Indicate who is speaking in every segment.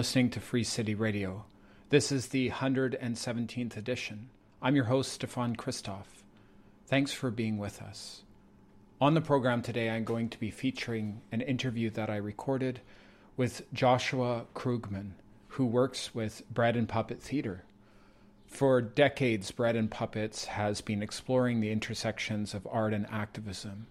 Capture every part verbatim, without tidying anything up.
Speaker 1: listening to Free City Radio. This is the one hundred seventeenth edition. I'm your host, Stefan Christoff. Thanks for being with us. On the program today, I'm going to be featuring an interview that I recorded with Joshua Krugman, who works with Bread and Puppet Theatre. For decades, Bread and Puppets has been exploring the intersections of art and activism,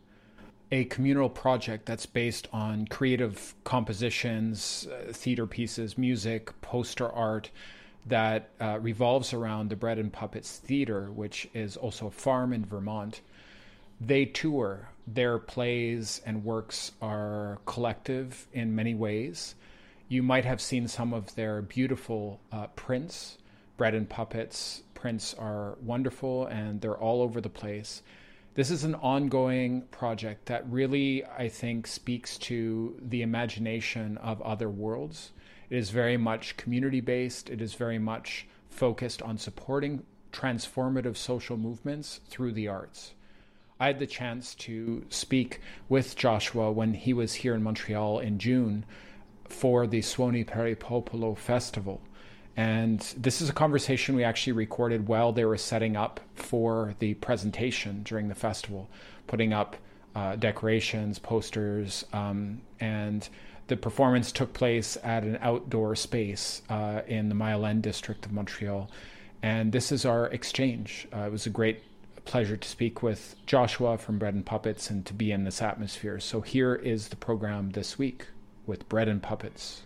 Speaker 1: a communal project that's based on creative compositions, uh, theater pieces, music, poster art that uh, revolves around the Bread and Puppets Theatre, which is also a farm in Vermont. They tour. Their plays and works are collective in many ways. You might have seen some of their beautiful uh, prints. Bread and Puppets prints are wonderful, and they're all over the place. This is an ongoing project that really, I think, speaks to the imagination of other worlds. It is very much community-based. It is very much focused on supporting transformative social movements through the arts. I had the chance to speak with Joshua when he was here in Montreal in June for the Suoni per il Popolo Festival. And this is a conversation we actually recorded while they were setting up for the presentation during the festival, putting up uh, decorations, posters, um, and the performance took place at an outdoor space uh, in the Mile-End district of Montreal. And this is our exchange. Uh, it was a great pleasure to speak with Joshua from Bread and Puppets and to be in this atmosphere. So here is the program this week with Bread and Puppets.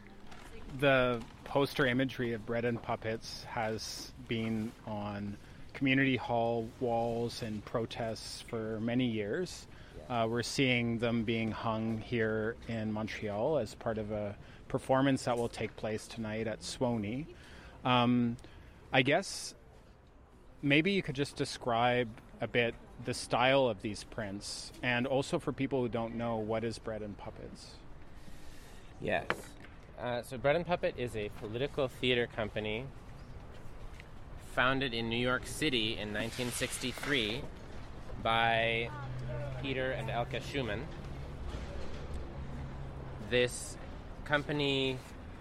Speaker 1: The poster imagery of Bread and Puppets has been on community hall walls and protests for many years. Uh, we're seeing them being hung here in Montreal as part of a performance that will take place tonight at Suoni. Um, I guess maybe you could just describe a bit the style of these prints, and also for people who don't know, what is Bread and Puppets?
Speaker 2: Yes. Uh, so Bread and Puppet is a political theater company founded in New York City in nineteen sixty-three by Peter and Elke Schumann. This company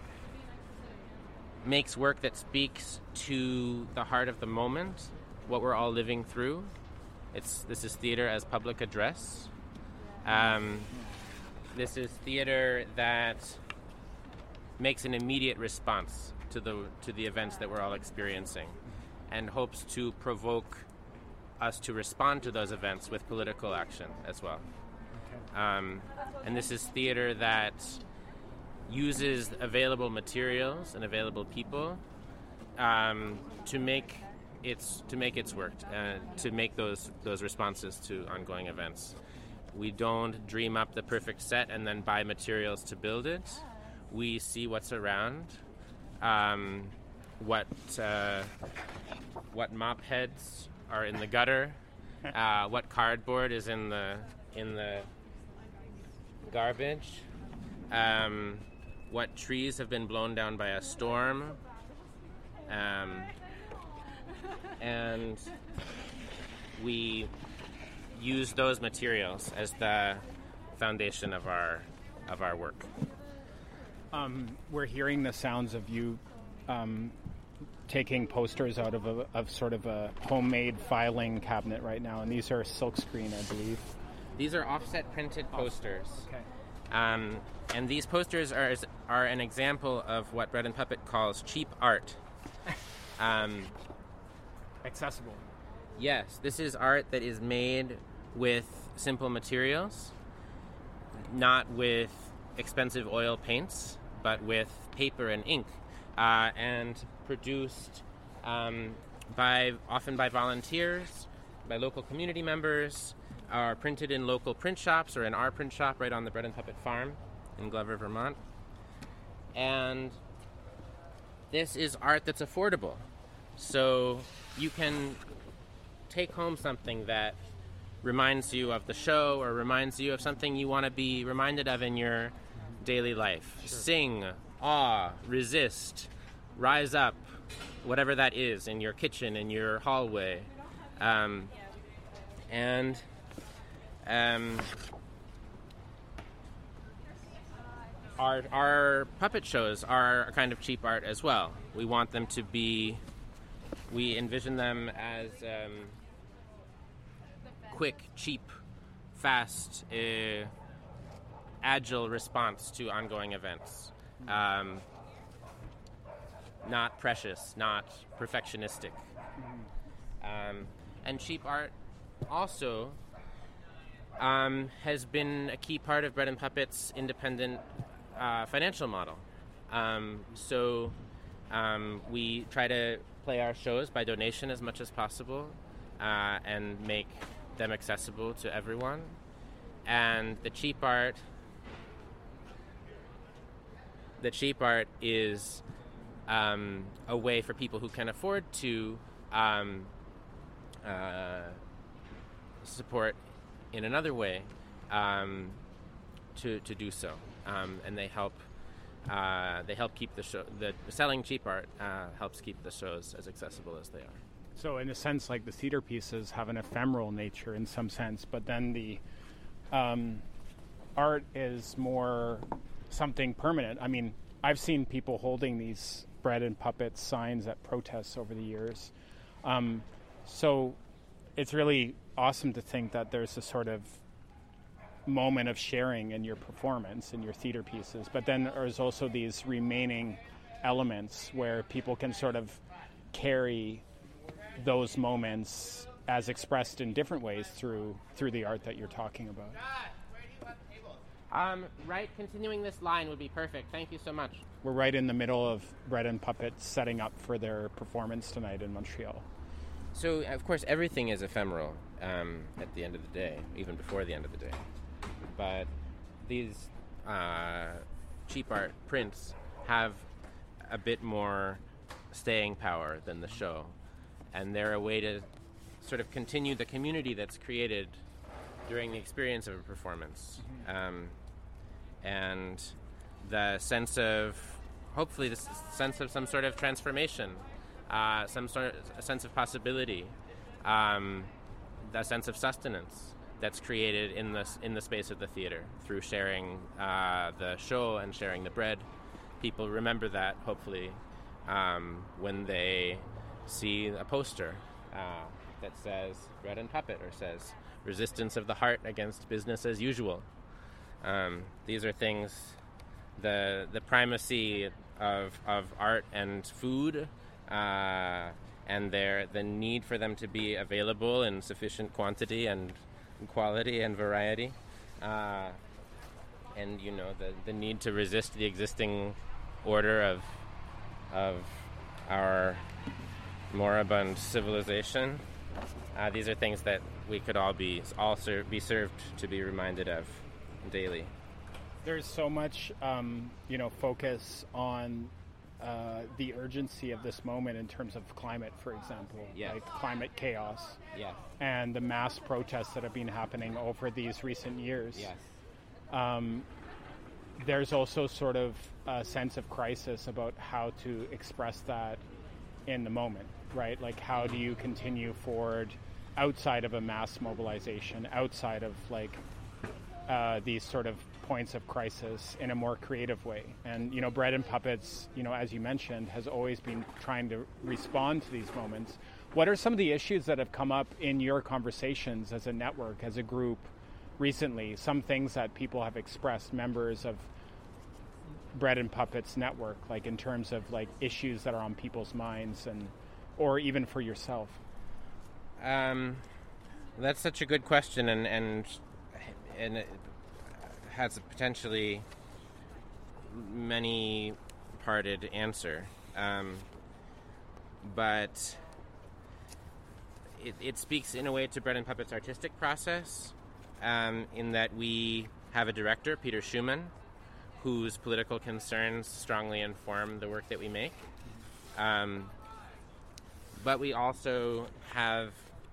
Speaker 2: makes work that speaks to the heart of the moment, what we're all living through. It's this is theater as public address. Um, this is theater that makes an immediate response to the to the events that we're all experiencing, and hopes to provoke us to respond to those events with political action as well. Okay. Um, and this is theater that uses available materials and available people um, to make its to make its work, uh, to make those those responses to ongoing events. We don't dream up the perfect set and then buy materials to build it. We see what's around, um, what uh, what mop heads are in the gutter, uh, what cardboard is in the in the garbage, um, what trees have been blown down by a storm, um, and we use those materials as the foundation of our of our work.
Speaker 1: Um, we're hearing the sounds of you um, taking posters out of a, of sort of a homemade filing cabinet right now, and these are silkscreen, I believe.
Speaker 2: These are offset printed posters.
Speaker 1: Okay.
Speaker 2: Um, and these posters are are an example of what Bread and Puppet calls cheap art. Um,
Speaker 1: Accessible.
Speaker 2: Yes, this is art that is made with simple materials, not with expensive oil paints, but with paper and ink, uh, and produced um, by often by volunteers, by local community members, are printed in local print shops or in our print shop right on the Bread and Puppet farm in Glover, Vermont. And this is art that's affordable. So you can take home something that reminds you of the show or reminds you of something you want to be reminded of in your daily life. Sure. Sing, awe, resist, rise up, whatever that is in your kitchen, in your hallway. Um, and um, our our puppet shows are a kind of cheap art as well. We want them to be. We envision them as um, quick, cheap, fast, uh, agile response to ongoing events. Um, not precious, not perfectionistic. Um, and cheap art also um, has been a key part of Bread and Puppet's independent uh, financial model. Um, so um, we try to play our shows by donation as much as possible uh, and make them accessible to everyone. And the cheap art, the cheap art is um, a way for people who can afford to um, uh, support in another way um, to to do so, um, and they help uh, they help keep the show. The selling cheap art uh, helps keep the shows as accessible as they are.
Speaker 1: So, in a sense, like the theater pieces have an ephemeral nature in some sense, but then the um, art is more something permanent. I mean, I've seen people holding these Bread and Puppet signs at protests over the years. Um, so it's really awesome to think that there's a sort of moment of sharing in your performance, in your theater pieces. But then there's also these remaining elements where people can sort of carry those moments as expressed in different ways through through the art that you're talking about.
Speaker 2: Um, right, continuing this line would be perfect. Thank you so much.
Speaker 1: We're right in the middle of Bread and Puppet setting up for their performance tonight in Montreal.
Speaker 2: So, of course, everything is ephemeral um, at the end of the day, even before the end of the day. But these uh, cheap art prints have a bit more staying power than the show. And they're a way to sort of continue the community that's created during the experience of a performance. Mm-hmm. Um, and the sense of, hopefully, the sense of some sort of transformation, uh, some sort of a sense of possibility, um, the sense of sustenance that's created in the, in the space of the theater through sharing uh, the show and sharing the bread. People remember that, hopefully, um, when they see a poster uh, that says Bread and Puppet or says resistance of the heart against business as usual. Um, these are things, the the primacy of of art and food, uh, and their the need for them to be available in sufficient quantity and quality and variety, uh, and you know the the need to resist the existing order of of our moribund civilization. Uh, these are things that we could all be all ser- be served to be reminded of daily.
Speaker 1: There's so much, um, you know, focus on uh, the urgency of this moment in terms of climate, for example,
Speaker 2: yes.
Speaker 1: like climate chaos,
Speaker 2: yes.
Speaker 1: and the mass protests that have been happening over these recent years.
Speaker 2: Yes.
Speaker 1: Um, there's also sort of a sense of crisis about how to express that in the moment, right? Like, how do you continue forward outside of a mass mobilization, outside of like uh, these sort of points of crisis in a more creative way? And, you know, Bread and Puppets, you know, as you mentioned, has always been trying to respond to these moments. What are some of the issues that have come up in your conversations as a network, as a group recently? Some things that people have expressed, members of Bread and Puppets network, like in terms of like issues that are on people's minds, and or even for yourself?
Speaker 2: Um, that's such a good question, and and and it has a potentially many-parted answer. Um, but it, it speaks in a way to Bread and Puppet's artistic process, um, in that we have a director, Peter Schumann, whose political concerns strongly inform the work that we make. Um, but we also have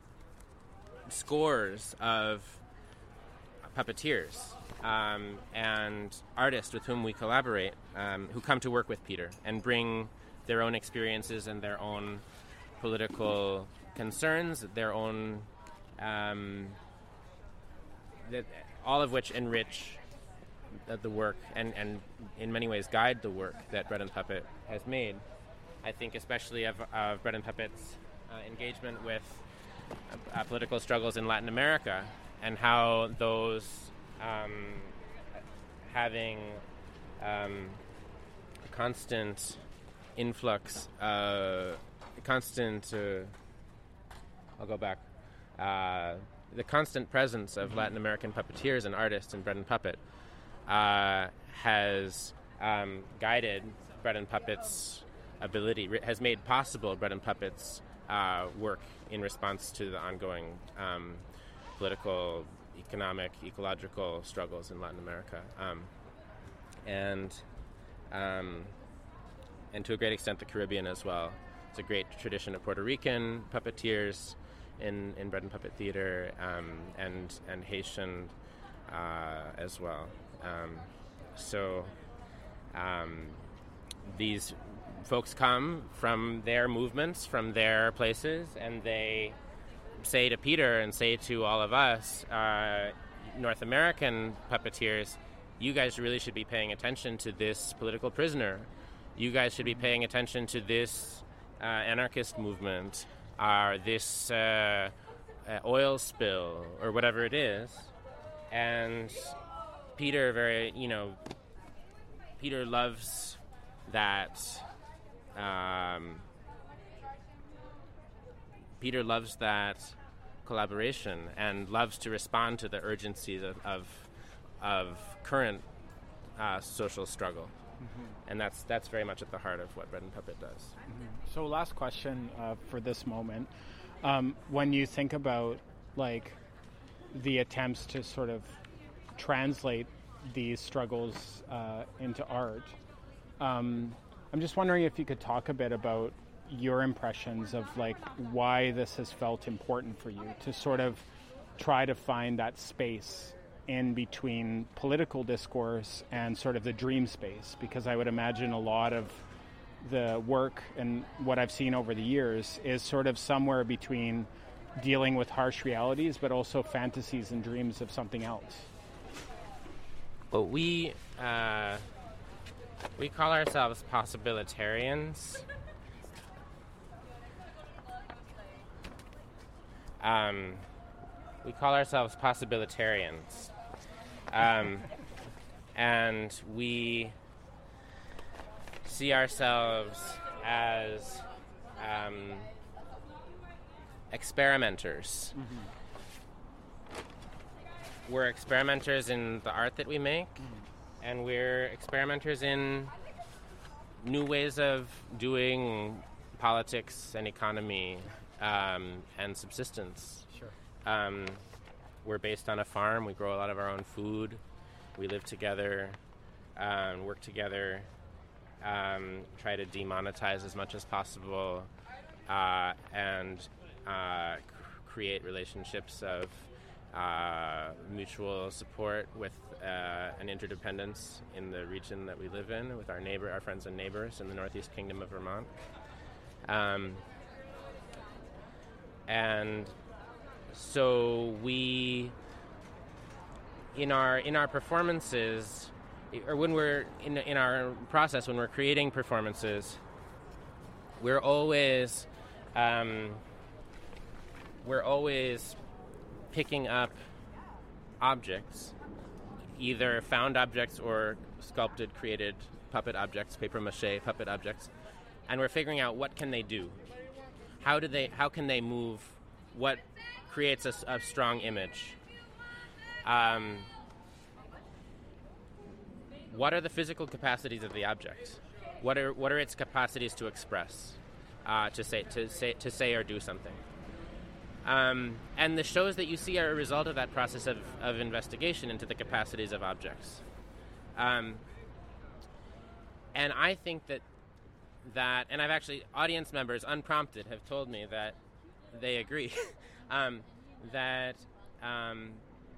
Speaker 2: scores of puppeteers um, and artists with whom we collaborate, um, who come to work with Peter and bring their own experiences and their own political concerns, their own, um, that, all of which enrich the work and, and in many ways guide the work that Bread and Puppet has made. I think especially of, of Bread and Puppet's uh, engagement with uh, political struggles in Latin America and how those um, having um, a constant influx, uh, constant, uh, I'll go back, uh, the constant presence of Latin American puppeteers and artists in Bread and Puppet uh, has um, guided Bread and Puppet's ability, has made possible Bread and Puppet's uh, work in response to the ongoing um, political, economic, ecological struggles in Latin America. Um, and um, and to a great extent the Caribbean as well. It's a great tradition of Puerto Rican puppeteers in, in Bread and Puppet Theater, um, and and Haitian uh, as well. Um, so um, these folks come from their movements, from their places, and they say to Peter and say to all of us, uh, North American puppeteers, you guys really should be paying attention to this political prisoner. You guys should be paying attention to this uh, anarchist movement, or this uh, uh, oil spill, or whatever it is. And Peter, very, you know, Peter loves that. Um, Peter loves that collaboration and loves to respond to the urgencies of of, of current uh, social struggle. Mm-hmm. And that's that's very much at the heart of what Bread and Puppet does.
Speaker 1: Mm-hmm. So last question uh, for this moment. Um, when you think about like the attempts to sort of translate these struggles uh, into art, um, I'm just wondering if you could talk a bit about your impressions of like why this has felt important for you to sort of try to find that space in between political discourse and sort of the dream space, because I would imagine a lot of the work and what I've seen over the years is sort of somewhere between dealing with harsh realities but also fantasies and dreams of something else.
Speaker 2: Well, we uh, we call ourselves possibilitarians. Um, we call ourselves possibilitarians. Um, and we see ourselves as um, experimenters. Mm-hmm. We're experimenters in the art that we make, mm-hmm. and we're experimenters in new ways of doing politics and economy um, and subsistence.
Speaker 1: Sure.
Speaker 2: Um, we're based on a farm. We grow a lot of our own food. We live together, um, work together, um, try to demonetize as much as possible, uh, and uh, c- create relationships of uh, mutual support with uh, an interdependence in the region that we live in with our neighbor, our friends and neighbors in the Northeast Kingdom of Vermont. Um, and so we, in our in our performances, or when we're in in our process, when we're creating performances, we're always um, we're always picking up objects, either found objects or sculpted, created puppet objects, papier-mâché puppet objects, and we're figuring out what can they do. How do they? How can they move? What creates a, a strong image? Um, what are the physical capacities of the object? What are what are its capacities to express, uh, to say to say to say or do something? Um, and the shows that you see are a result of that process of, of investigation into the capacities of objects. Um, and I think that that, and I've actually, audience members, unprompted, have told me that they agree, um, that um,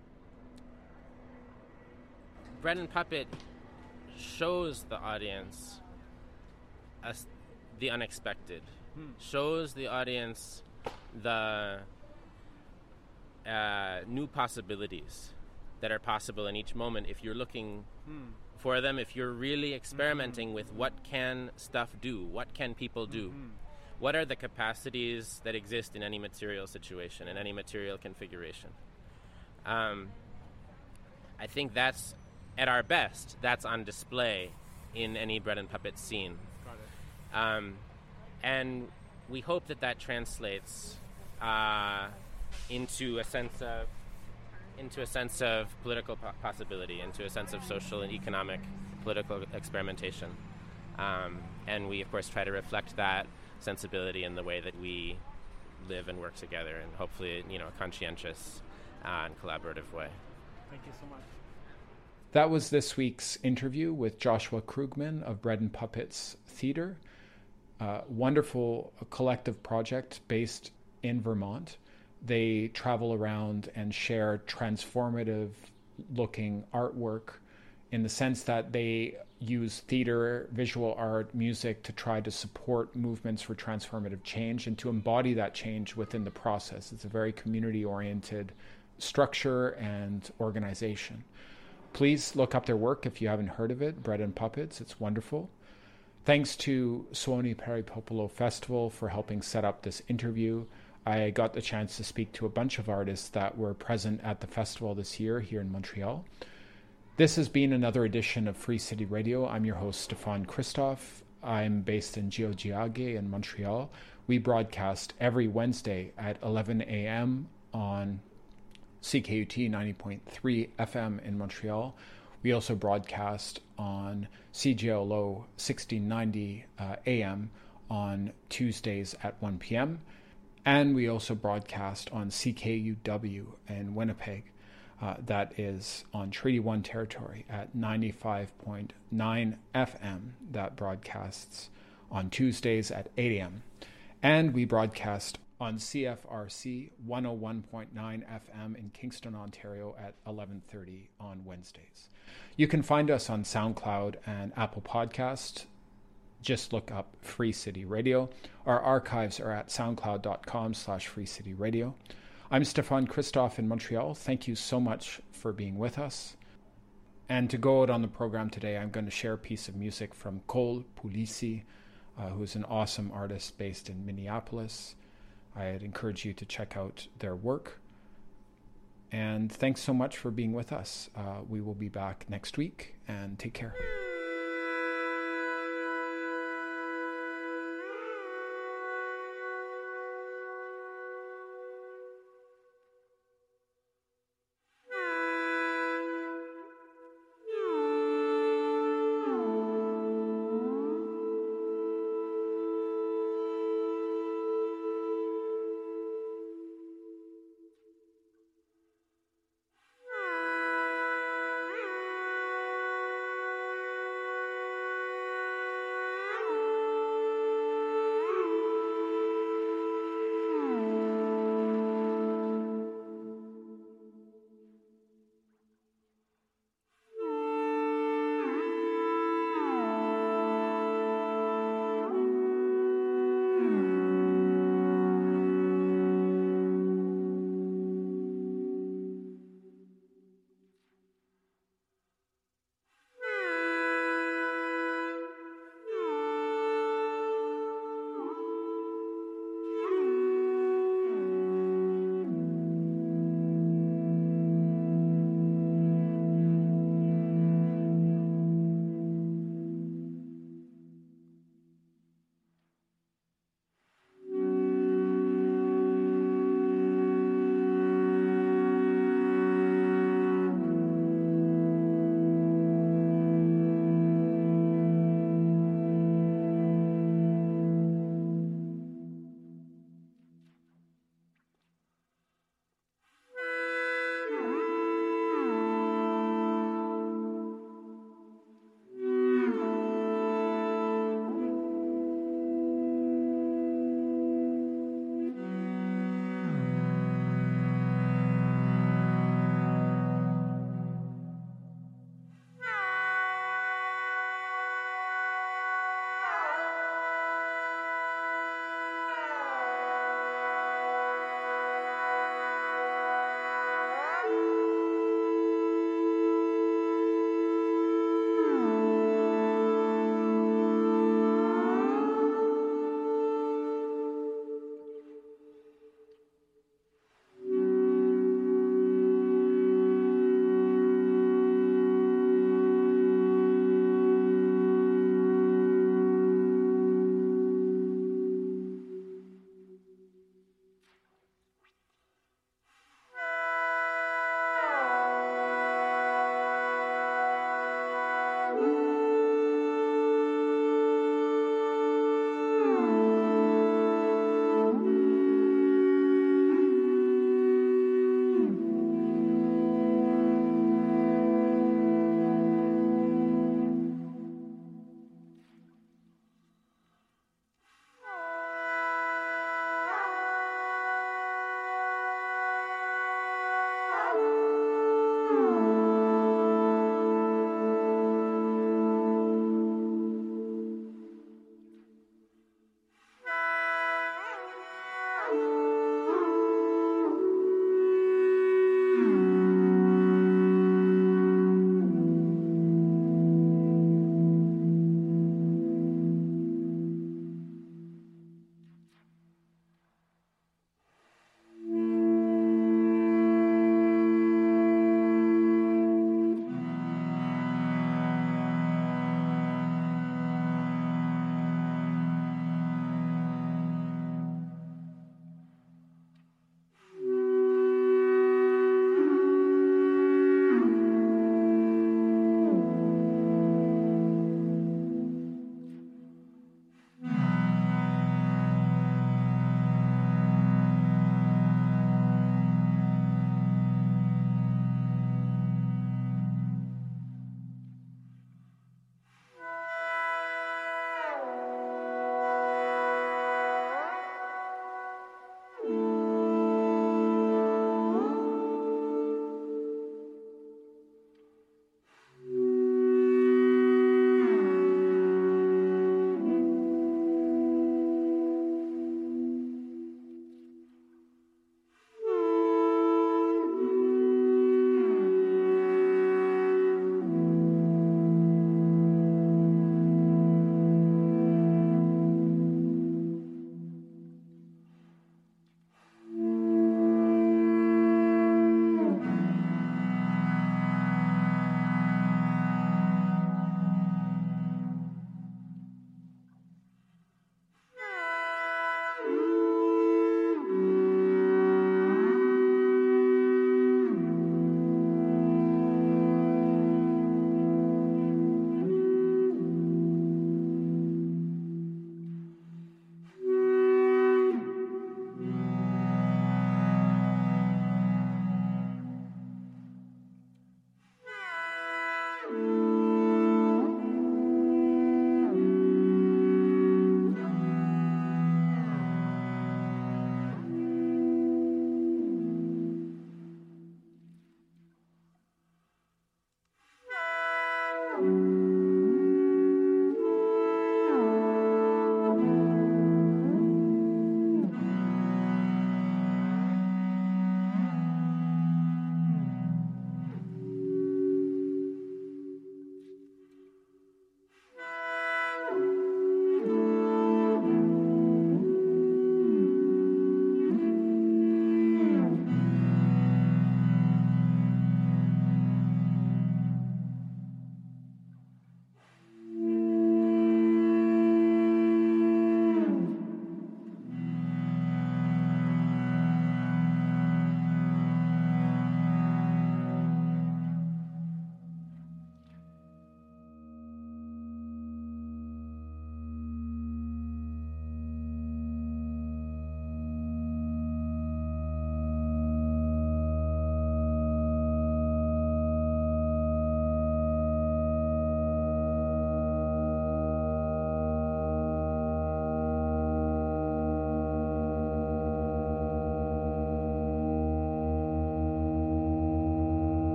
Speaker 2: Bread and Puppet shows the audience us the unexpected, hmm. shows the audience the uh, new possibilities that are possible in each moment if you're looking mm. for them, if you're really experimenting mm-hmm. with what can stuff do, what can people do, mm-hmm. what are the capacities that exist in any material situation, in any material configuration. Um, I think that's, at our best, that's on display in any Bread and Puppets scene.
Speaker 1: Got it.
Speaker 2: Um, and we hope that that translates uh, into a sense of into a sense of political po- possibility, into a sense of social and economic political experimentation. Um, and we, of course, try to reflect that sensibility in the way that we live and work together, and hopefully, you know, a conscientious uh, and collaborative way.
Speaker 1: Thank you so much. That was this week's interview with Joshua Krugman of Bread and Puppets Theatre, a wonderful collective project based in Vermont. They travel around and share transformative looking artwork in the sense that they use theater, visual art, music to try to support movements for transformative change and to embody that change within the process. It's a very community-oriented structure and organization. Please look up their work if you haven't heard of it, Bread and Puppets. It's wonderful. Thanks to Suoni Peripopolo Festival for helping set up this interview. I got the chance to speak to a bunch of artists that were present at the festival this year here in Montreal. This has been another edition of Free City Radio. I'm your host, Stefan Christoff. I'm based in Tiohtià:ke in Montreal. We broadcast every Wednesday at eleven a.m. on C K U T ninety point three F M in Montreal. We also broadcast on C J L O sixteen ninety uh, A M on Tuesdays at one p.m. And we also broadcast on C K U W in Winnipeg. Uh, that is on Treaty one territory at ninety-five point nine F M. That broadcasts on Tuesdays at eight a.m. And we broadcast on C F R C one oh one point nine F M in Kingston, Ontario at eleven thirty on Wednesdays. You can find us on SoundCloud and Apple Podcast. Just look up Free City Radio. Our archives are at soundcloud.com slash Free City Radio. I'm Stefan Christoff in Montreal. Thank you so much for being with us. And to go out on the program today, I'm going to share a piece of music from Cole Pulisi, uh, who is an awesome artist based in Minneapolis. I'd encourage you to check out their work. And thanks so much for being with us. Uh, we will be back next week, and take care.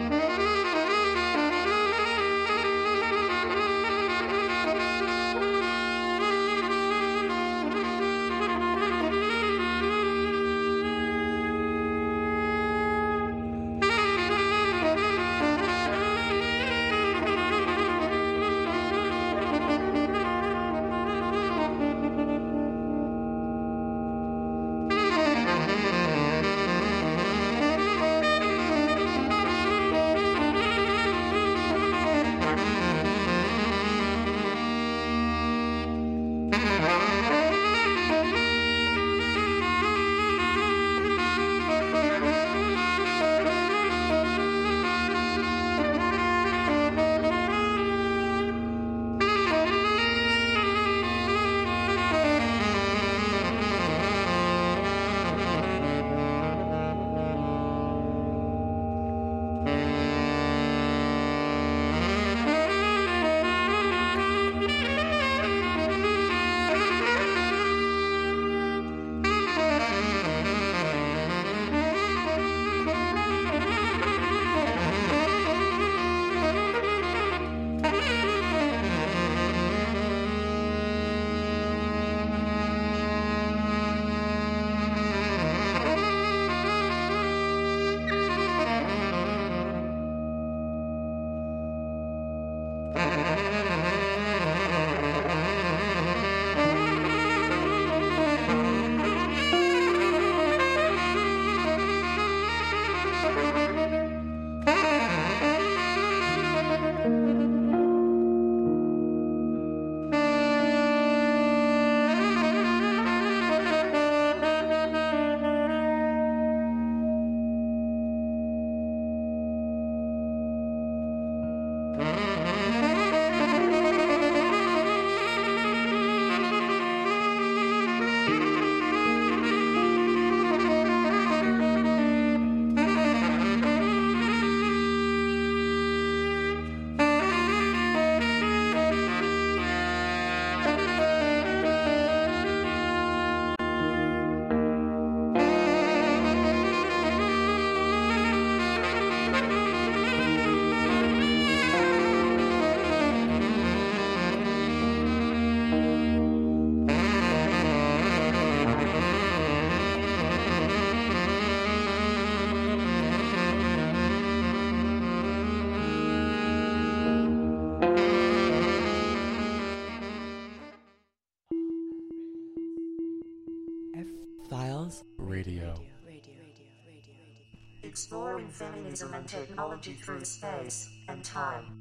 Speaker 3: Files
Speaker 4: Radio.
Speaker 5: Exploring feminism and technology through space and time.